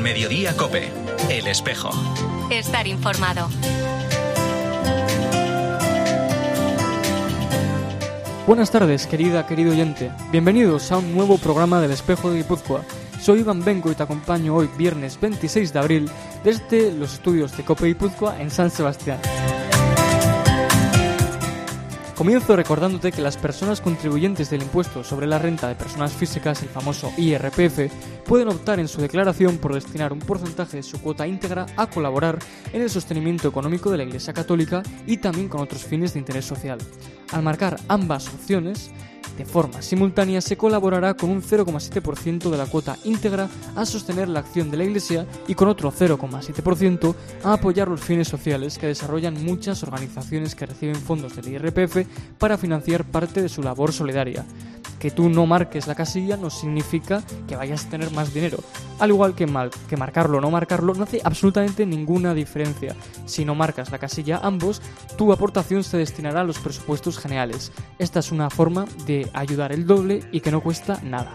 Mediodía COPE, El Espejo. Estar informado. Buenas tardes, querido oyente. Bienvenidos a un nuevo programa del Espejo de Guipúzcoa. Soy Iván Benco y te acompaño hoy, viernes 26 de abril, desde los estudios de COPE Guipúzcoa en San Sebastián. Comienzo recordándote que las personas contribuyentes del impuesto sobre la renta de personas físicas, el famoso IRPF, pueden optar en su declaración por destinar un porcentaje de su cuota íntegra a colaborar en el sostenimiento económico de la Iglesia Católica y también con otros fines de interés social. Al marcar ambas opciones, de forma simultánea se colaborará con un 0,7% de la cuota íntegra a sostener la acción de la Iglesia y con otro 0,7% a apoyar los fines sociales que desarrollan muchas organizaciones que reciben fondos del IRPF para financiar parte de su labor solidaria. Que tú no marques la casilla no significa que vayas a tener más dinero. Al igual que marcarlo o no marcarlo, no hace absolutamente ninguna diferencia. Si no marcas la casilla ambos, tu aportación se destinará a los presupuestos generales. Esta es una forma de ayudar el doble y que no cuesta nada.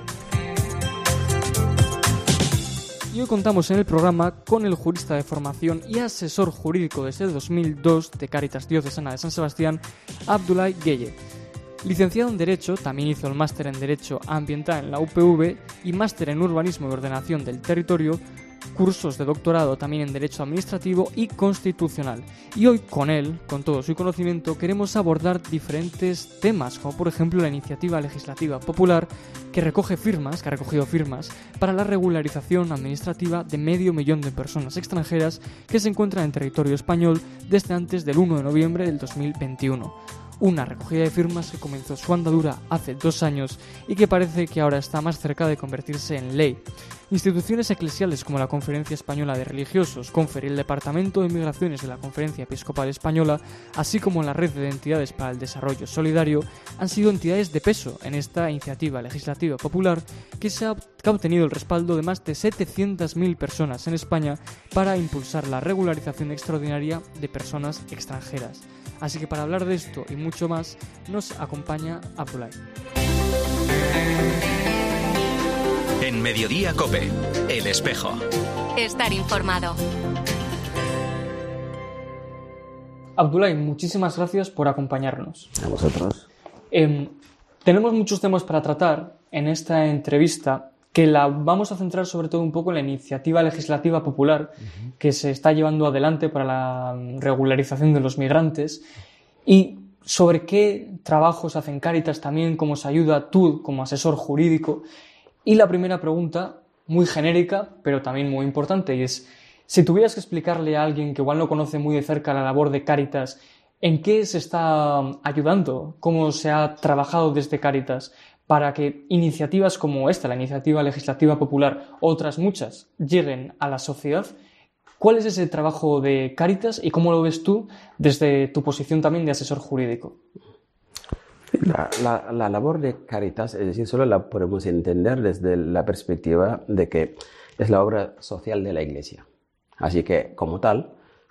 Y hoy contamos en el programa con el jurista de formación y asesor jurídico desde 2002 de Cáritas Diocesana de San Sebastián, Abdullah Gueye. Licenciado en Derecho, también hizo el máster en Derecho Ambiental en la UPV y máster en Urbanismo y Ordenación del Territorio, cursos de doctorado también en Derecho Administrativo y Constitucional. Y hoy con él, con todo su conocimiento, queremos abordar diferentes temas, como por ejemplo la iniciativa legislativa popular que ha recogido firmas para la regularización administrativa de 500.000 de personas extranjeras que se encuentran en territorio español desde antes del 1 de noviembre del 2021. Una recogida de firmas que comenzó su andadura hace 2 años y que parece que ahora está más cerca de convertirse en ley. Instituciones eclesiales como la Conferencia Española de Religiosos, CONFER y el Departamento de Migraciones de la Conferencia Episcopal Española, así como la Red de Entidades para el Desarrollo Solidario, han sido entidades de peso en esta iniciativa legislativa popular que ha obtenido el respaldo de más de 700.000 personas en España para impulsar la regularización extraordinaria de personas extranjeras. Así que para hablar de esto y mucho más, nos acompaña Abdullah. En Mediodía COPE, El Espejo. Estar informado. Abdullah, muchísimas gracias por acompañarnos. A vosotros. Tenemos muchos temas para tratar en esta entrevista, que la vamos a centrar sobre todo un poco en la iniciativa legislativa popular que se está llevando adelante para la regularización de los migrantes y sobre qué trabajos hacen Cáritas también, cómo se ayuda tú como asesor jurídico. Y la primera pregunta, muy genérica, pero también muy importante, y es, si tuvieras que explicarle a alguien que igual no conoce muy de cerca la labor de Cáritas, ¿en qué se está ayudando? ¿Cómo se ha trabajado desde Cáritas para que iniciativas como esta, la iniciativa legislativa popular, otras muchas, lleguen a la sociedad? ¿Cuál es ese trabajo de Cáritas y cómo lo ves tú desde tu posición también de asesor jurídico? La labor de Cáritas, es decir, solo la podemos entender desde la perspectiva de que es la obra social de la Iglesia. Así que, como tal,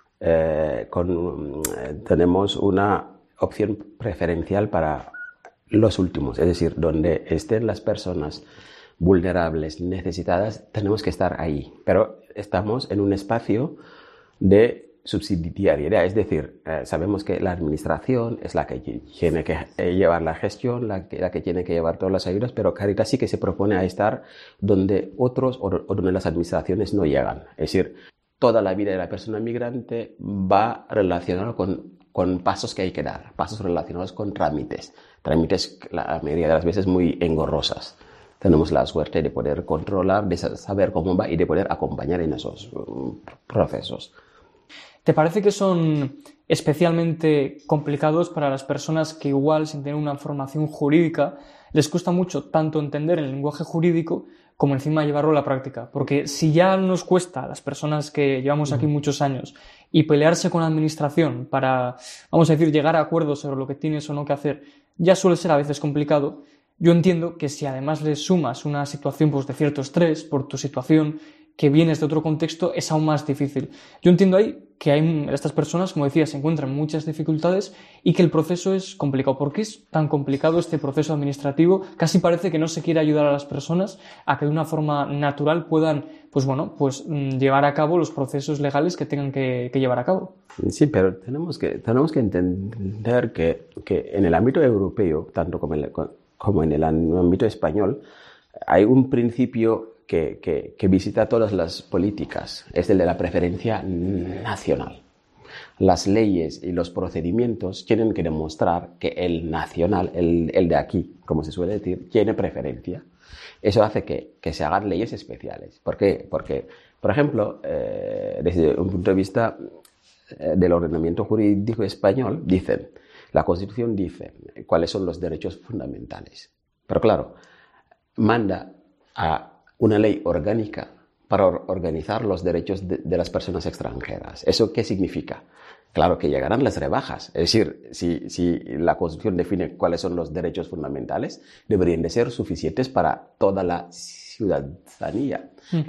tenemos una opción preferencial para los últimos, es decir, donde estén las personas vulnerables, necesitadas, tenemos que estar ahí. Pero estamos en un espacio de subsidiariedad, es decir, sabemos que la administración es la que tiene que llevar la gestión, la que tiene que llevar todas las ayudas, pero Cáritas sí que se propone a estar donde otros o donde las administraciones no llegan. Es decir, toda la vida de la persona migrante va relacionada con pasos que hay que dar, pasos relacionados con trámites la mayoría de las veces muy engorrosas. Tenemos la suerte de poder controlar, de saber cómo va y de poder acompañar en esos procesos. ¿Te parece que son especialmente complicados para las personas que igual, sin tener una formación jurídica, les cuesta mucho tanto entender el lenguaje jurídico como encima llevarlo a la práctica? Porque si ya nos cuesta a las personas que llevamos aquí muchos años y pelearse con la administración para, vamos a decir, llegar a acuerdos sobre lo que tienes o no que hacer, ya suele ser a veces complicado, yo entiendo que si además le sumas una situación pues, de cierto estrés por tu situación, que vienes de otro contexto es aún más difícil. Yo entiendo ahí que estas personas, como decía, se encuentran en muchas dificultades y que el proceso es complicado. ¿Por qué es tan complicado este proceso administrativo? Casi parece que no se quiere ayudar a las personas a que de una forma natural puedan, llevar a cabo los procesos legales que tengan que llevar a cabo. Sí, pero tenemos que entender que en el ámbito europeo, tanto como en el ámbito español, hay un principio que visita todas las políticas, es el de la preferencia nacional. Las leyes y los procedimientos tienen que demostrar que el nacional, el de aquí, como se suele decir, tiene preferencia. Eso hace que se hagan leyes especiales. ¿Por qué? Porque, por ejemplo, desde un punto de vista del ordenamiento jurídico español, la Constitución dice cuáles son los derechos fundamentales. Pero claro, manda a una ley orgánica para organizar los derechos de las personas extranjeras. ¿Eso qué significa? Claro que llegarán las rebajas. Es decir, si la Constitución define cuáles son los derechos fundamentales, deberían de ser suficientes para toda la ciudadanía.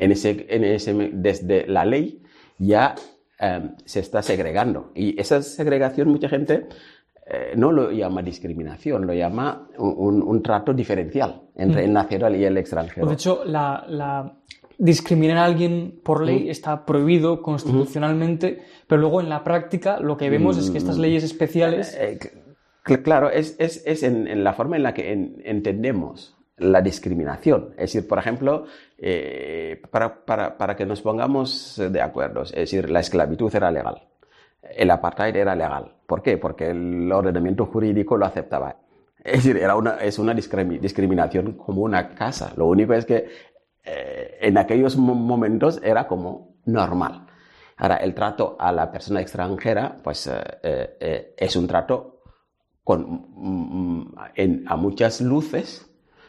Desde la ley ya se está segregando. Y esa segregación mucha gente no lo llama discriminación, lo llama un trato diferencial entre el nacional y el extranjero. De hecho, discriminar a alguien por ley está prohibido constitucionalmente, pero luego en la práctica lo que vemos es que estas leyes especiales... Claro, es en la forma en la que entendemos la discriminación. Es decir, por ejemplo, para que nos pongamos de acuerdo, es decir, la esclavitud era legal. El apartheid era legal. ¿Por qué? Porque el ordenamiento jurídico lo aceptaba. Es decir, es una discriminación como una casa. Lo único es que en aquellos momentos era como normal. Ahora, el trato a la persona extranjera, pues es un trato a muchas luces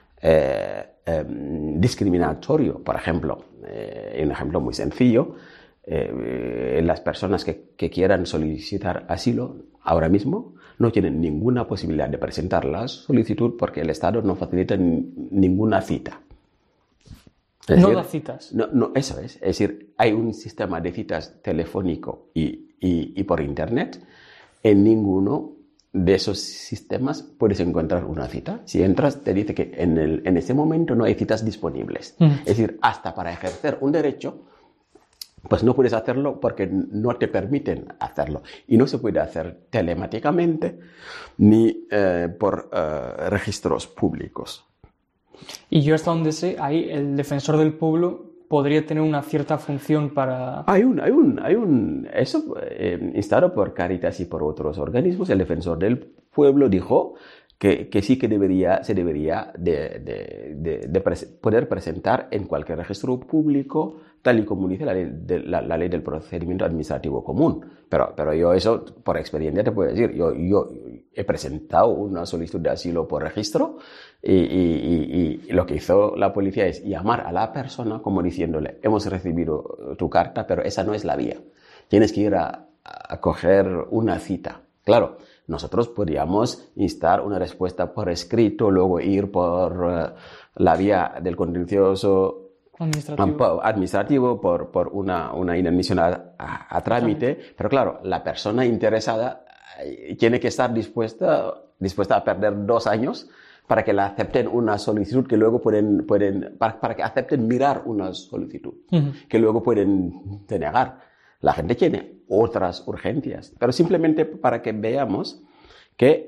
discriminatorio. Por ejemplo, un ejemplo muy sencillo, las personas que quieran solicitar asilo ahora mismo no tienen ninguna posibilidad de presentar la solicitud porque el Estado no facilita ninguna cita. No da citas. No, eso es. Es decir, hay un sistema de citas telefónico y por Internet. En ninguno de esos sistemas puedes encontrar una cita. Si entras, te dice que en ese momento no hay citas disponibles. Es decir, hasta para ejercer un derecho, pues no puedes hacerlo porque no te permiten hacerlo. Y no se puede hacer telemáticamente ni por registros públicos. Y yo hasta donde sé, ahí el defensor del pueblo podría tener una cierta función para... Eso instado por Cáritas y por otros organismos. El defensor del pueblo dijo que sí que se debería poder presentar en cualquier registro público, tal y como dice la ley del procedimiento administrativo común. Pero yo eso, por experiencia te puedo decir, yo he presentado una solicitud de asilo por registro y lo que hizo la policía es llamar a la persona como diciéndole, hemos recibido tu carta, pero esa no es la vía. Tienes que ir a coger una cita. Claro, nosotros podríamos instar una respuesta por escrito, luego ir por la vía del contencioso administrativo por una inadmisión a trámite, pero claro, la persona interesada tiene que estar dispuesta a perder 2 años para que la acepten una solicitud que luego para que acepten mirar una solicitud que luego pueden denegar. La gente tiene otras urgencias, pero simplemente para que veamos que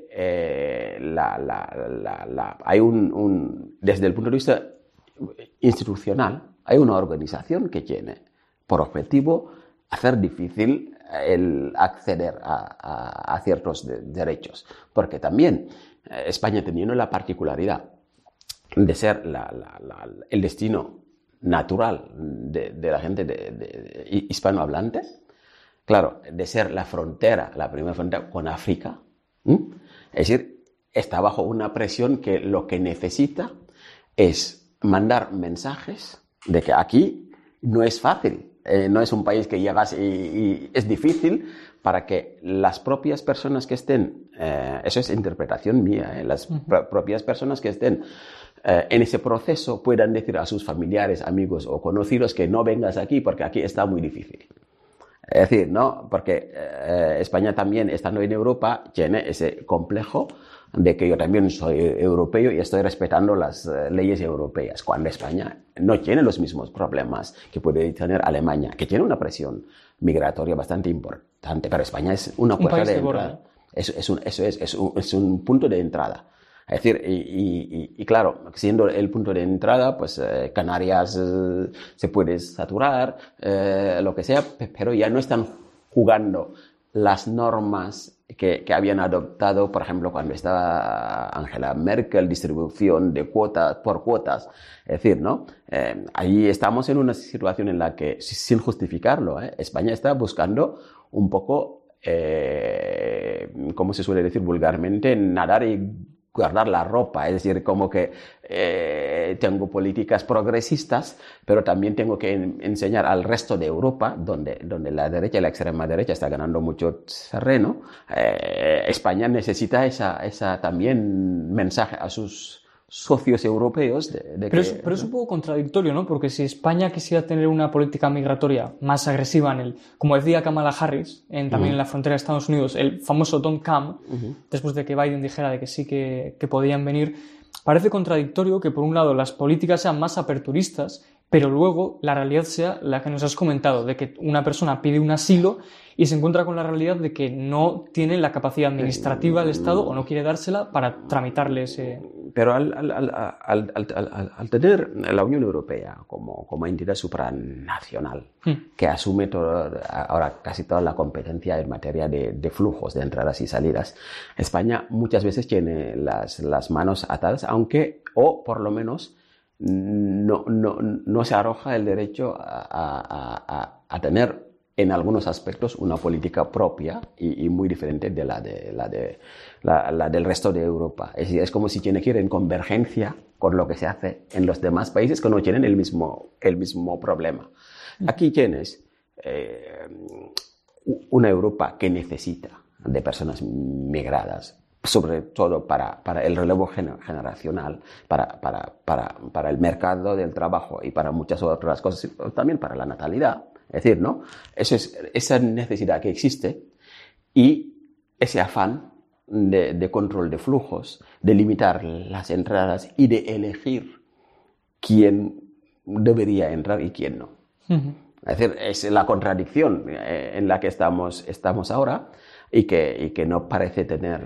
hay desde el punto de vista institucional, hay una organización que tiene por objetivo hacer difícil el acceder a ciertos derechos. Porque también España, teniendo la particularidad de ser el destino natural de la gente hispanohablante, claro, de ser la primera frontera con África, es decir, está bajo una presión que lo que necesita es mandar mensajes de que aquí no es fácil, no es un país que llegas y es difícil para que las propias personas que estén, eso es interpretación mía, las propias personas que estén en ese proceso puedan decir a sus familiares, amigos o conocidos que no vengas aquí porque aquí está muy difícil. Es decir, ¿no? Porque España también, estando en Europa, tiene ese complejo de que yo también soy europeo y estoy respetando las leyes europeas, cuando España no tiene los mismos problemas que puede tener Alemania, que tiene una presión migratoria bastante importante, pero España es una puerta de entrada. Es un punto de entrada. Es decir, y claro, siendo el punto de entrada, pues Canarias se puede saturar, lo que sea, pero ya no están jugando las normas que habían adoptado, por ejemplo, cuando estaba Angela Merkel, distribución de cuotas por cuotas. Es decir, ¿no? Ahí estamos en una situación en la que, sin justificarlo, España está buscando un poco, como se suele decir vulgarmente, nadar y guardar la ropa, es decir, como que tengo políticas progresistas, pero también tengo que enseñar al resto de Europa, donde la derecha y la extrema derecha está ganando mucho terreno. España necesita esa también mensaje a sus socios europeos pero es un poco contradictorio, ¿no? Porque si España quisiera tener una política migratoria más agresiva como decía Kamala Harris, también en la frontera de Estados Unidos, el famoso Don't Come, después de que Biden dijera de que sí que podían venir, parece contradictorio que por un lado las políticas sean más aperturistas, pero luego la realidad sea la que nos has comentado, de que una persona pide un asilo y se encuentra con la realidad de que no tiene la capacidad administrativa del Estado o no quiere dársela para tramitarle ese... Pero al tener la Unión Europea como entidad supranacional que asume ahora casi toda la competencia en materia de flujos de entradas y salidas, España muchas veces tiene las manos atadas, o por lo menos no se arroja el derecho a tener en algunos aspectos una política propia y muy diferente de la del resto de Europa. Es decir, es como si tiene que ir en convergencia con lo que se hace en los demás países que no tienen el mismo problema. Aquí tienes una Europa que necesita de personas migradas, sobre todo para el relevo generacional, para el mercado del trabajo y para muchas otras cosas, también para la natalidad. Es decir, ¿no? Esa necesidad que existe y ese afán de control de flujos, de limitar las entradas y de elegir quién debería entrar y quién no. Es decir, es la contradicción en la que estamos ahora y que no parece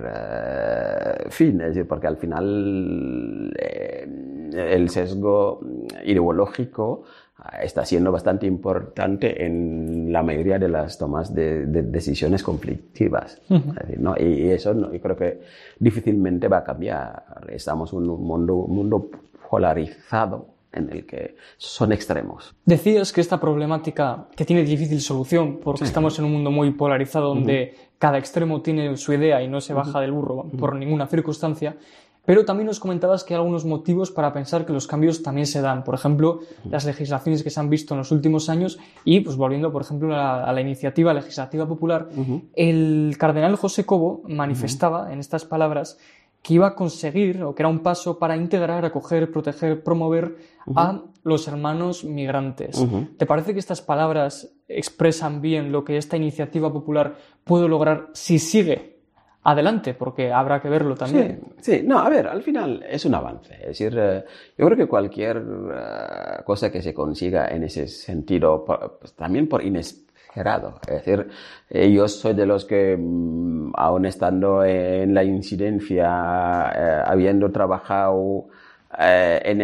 tener fin, es decir, porque al final el sesgo ideológico está siendo bastante importante en la mayoría de las tomas de decisiones conflictivas. Es decir, ¿no? Y eso yo creo que difícilmente va a cambiar. Estamos en un mundo polarizado en el que son extremos. Decías que esta problemática que tiene difícil solución porque estamos en un mundo muy polarizado donde cada extremo tiene su idea y no se baja del burro por ninguna circunstancia, pero también nos comentabas que hay algunos motivos para pensar que los cambios también se dan. Por ejemplo, las legislaciones que se han visto en los últimos años y, pues volviendo, por ejemplo, a la iniciativa legislativa popular, el cardenal José Cobo manifestaba en estas palabras que iba a conseguir, o que era un paso para integrar, acoger, proteger, promover a los hermanos migrantes. ¿Te parece que estas palabras expresan bien lo que esta iniciativa popular puede lograr si sigue adelante? Porque habrá que verlo también. Sí, no, a ver, al final es un avance. Es decir, yo creo que cualquier cosa que se consiga en ese sentido, pues, también por inesperado. Es decir, yo soy de los que, aún estando en la incidencia, habiendo trabajado en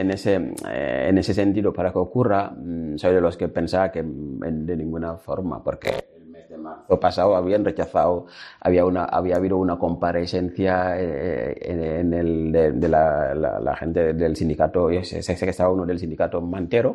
ese sentido para que ocurra, soy de los que pensaba que de ninguna forma, porque el mes de marzo pasado había habido una comparecencia de la gente del sindicato, sé que estaba uno del sindicato Mantero,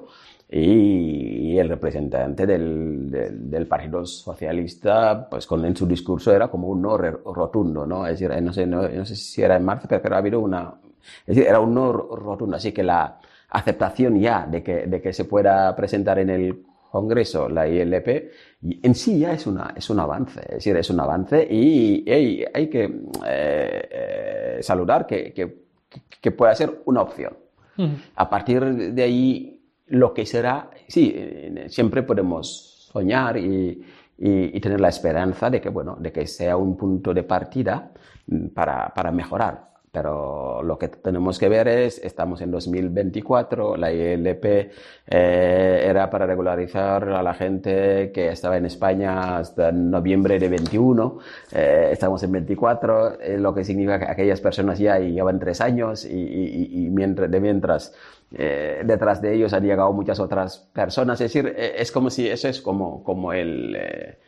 y el representante del Partido Socialista, pues en su discurso era como un no rotundo, ¿no? Es decir, no sé si era en marzo, pero ha habido es decir, era un no rotundo, así que la aceptación ya de que se pueda presentar en el Congreso la ILP en sí ya es un avance, es decir, es un avance y hay que saludar que que pueda ser una opción. A partir de ahí, lo que será, sí, siempre podemos soñar y tener la esperanza de que, bueno, de que sea un punto de partida para mejorar. Pero lo que tenemos que ver es, estamos en 2024, la ILP era para regularizar a la gente que estaba en España hasta noviembre de 21, estamos en 24, lo que significa que aquellas personas ya llevan 3 años y mientras detrás de ellos han llegado muchas otras personas. Es decir, es como si eso es como el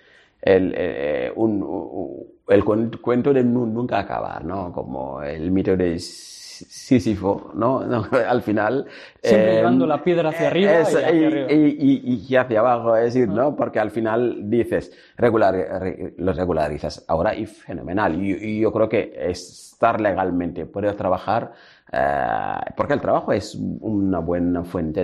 cuento de nunca acabar, ¿no? Como el mito de Sísifo, ¿no? Al final... Siempre llevando la piedra hacia arriba y hacia abajo, es decir, ¿no? Porque al final dices, los regularizas ahora y fenomenal. Y yo creo que estar legalmente, poder trabajar, porque el trabajo es una buena fuente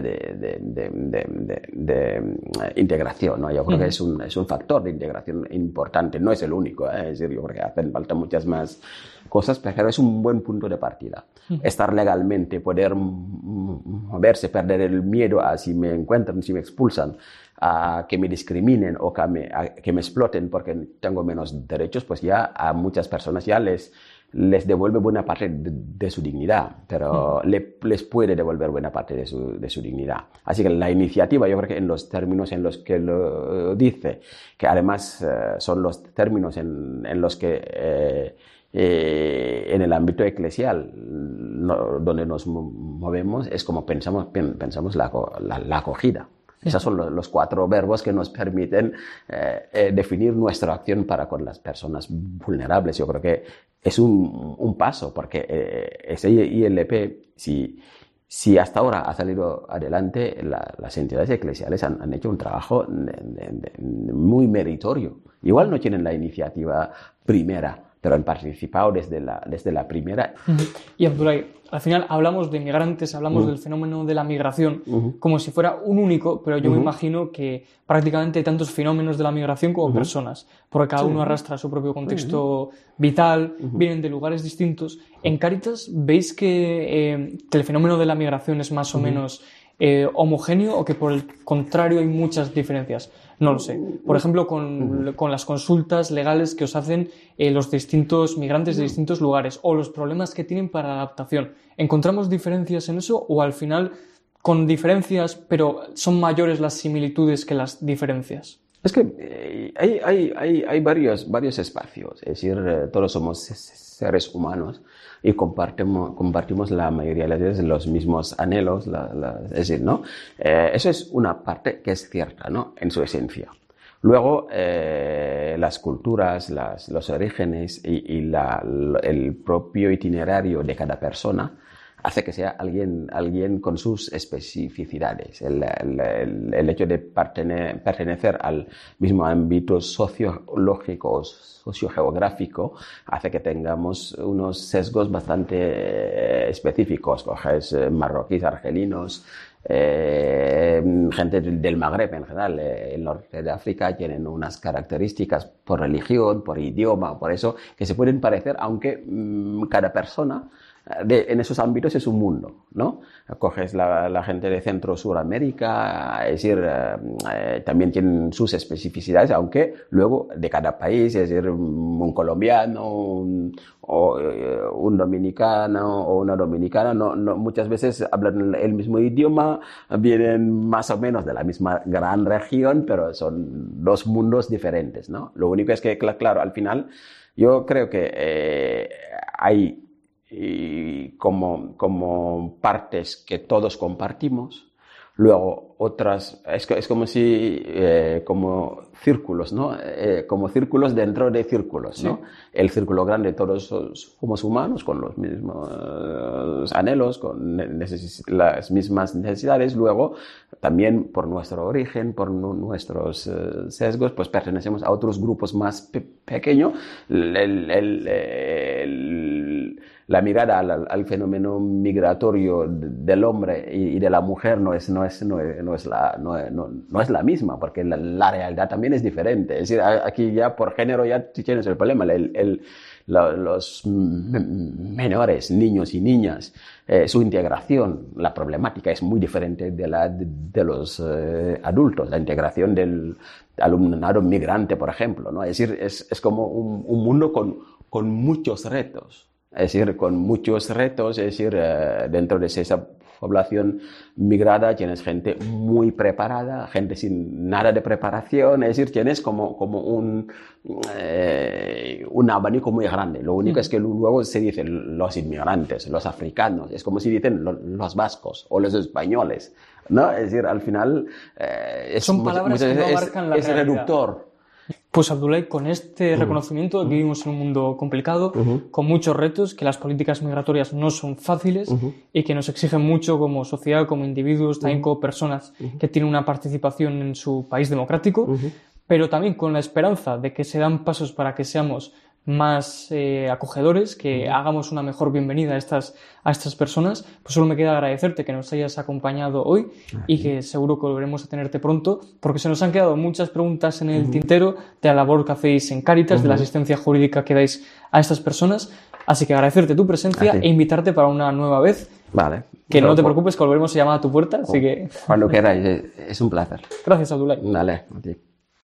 de integración, ¿no? Yo creo que es un factor de integración importante, no es el único, es decir, yo creo que hacen falta muchas más cosas, pero es un buen punto de partida. Estar legalmente, poder moverse, perder el miedo a si me encuentran, si me expulsan, a que me discriminen o que me exploten porque tengo menos derechos, pues ya a muchas personas ya les devuelve buena parte de su dignidad, pero les puede devolver buena parte de su dignidad. Así que la iniciativa, yo creo que en los términos en los que lo dice, que además son los términos en los que en el ámbito eclesial donde nos movemos, es como pensamos la acogida. Esos son los 4 verbos que nos permiten definir nuestra acción para con las personas vulnerables. Yo creo que es un paso, porque ese ILP, si hasta ahora ha salido adelante, las entidades eclesiales han hecho un trabajo muy meritorio. Igual no tienen la iniciativa primera, pero han participado desde la primera. Y Abdoulaye, al final hablamos de migrantes, hablamos del fenómeno de la migración como si fuera un único, pero yo me imagino que prácticamente hay tantos fenómenos de la migración como personas, porque cada uno arrastra su propio contexto vital, vienen de lugares distintos. En Cáritas, ¿veis que el fenómeno de la migración es más o menos homogéneo o que por el contrario hay muchas diferencias? No lo sé. Por ejemplo, con las consultas legales que os hacen los distintos migrantes de distintos lugares o los problemas que tienen para la adaptación. ¿Encontramos diferencias en eso o al final con diferencias, pero son mayores las similitudes que las diferencias? Es que hay varios espacios. Es decir, todos somos seres humanos y compartimos la mayoría de las veces los mismos anhelos, es decir, ¿no? Eso es una parte que es cierta, ¿no? En su esencia. Luego, las culturas, los orígenes y el propio itinerario de cada persona hace que sea alguien con sus especificidades. El hecho de pertenecer al mismo ámbito sociológico o sociogeográfico hace que tengamos unos sesgos bastante específicos. Coges marroquíes, argelinos, gente del Magreb en general, el norte de África, tienen unas características por religión, por idioma, por eso, que se pueden parecer, aunque cada persona en esos ámbitos es un mundo, ¿no? Coges la gente de Centro-Suramérica, es decir, también tienen sus especificidades, aunque luego de cada país, es decir, un colombiano, un dominicano o una dominicana, no, muchas veces hablan el mismo idioma, vienen más o menos de la misma gran región, pero son 2 mundos diferentes, ¿no? Lo único es que, claro, al final yo creo que hay como partes que todos compartimos, luego otras, es como si, como círculos, ¿no? Como círculos dentro de círculos, ¿no? Sí. El círculo grande, todos somos humanos con los mismos anhelos, con las mismas necesidades, luego también por nuestro origen, por nuestros sesgos, pues pertenecemos a otros grupos más pequeños. La mirada al fenómeno migratorio del hombre y de la mujer no es no es la misma, porque la realidad también es diferente. Es decir, aquí ya por género ya tienes el problema. Los menores, niños y niñas, su integración, la problemática es muy diferente de los adultos. La integración del alumnado migrante, por ejemplo, ¿no? Es decir, es como un mundo con muchos retos. Es decir, con muchos retos, es decir, dentro de esa población migrada tienes gente muy preparada, gente sin nada de preparación, es decir, tienes como un abanico muy grande. Lo único es que luego se dicen los inmigrantes, los africanos, es como si dicen los vascos o los españoles, ¿no? Es decir, al final son palabras que no abarcan la es realidad. reductor. Pues Abdoulaye, con este reconocimiento de que vivimos en un mundo complicado, con muchos retos, que las políticas migratorias no son fáciles y que nos exigen mucho como sociedad, como individuos, también como personas que tienen una participación en su país democrático, pero también con la esperanza de que se dan pasos para que seamos más acogedores, que hagamos una mejor bienvenida a estas personas, pues solo me queda agradecerte que nos hayas acompañado hoy y que seguro que volveremos a tenerte pronto, porque se nos han quedado muchas preguntas en el tintero de la labor que hacéis en Cáritas, de la asistencia jurídica que dais a estas personas, así que agradecerte tu presencia e invitarte para una nueva vez. Vale. Que no te preocupes, que volveremos a llamar a tu puerta, así que... Cuando queráis, es un placer. Gracias, Abdoulaye. Dale, a ti.